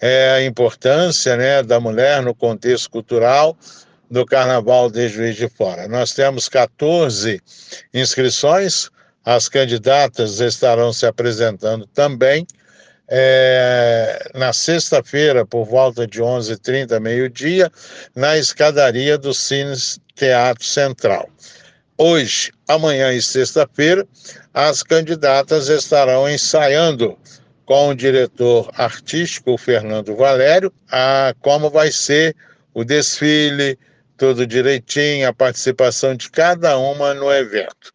a importância, né, da mulher no contexto cultural do Carnaval de Juiz de Fora. Nós temos 14 inscrições, as candidatas estarão se apresentando também na sexta-feira, por volta de 11h30, meio-dia, na escadaria do Cine Teatro Central. Hoje, amanhã e sexta-feira, as candidatas estarão ensaiando com o diretor artístico, Fernando Valério, como vai ser o desfile, tudo direitinho, a participação de cada uma no evento.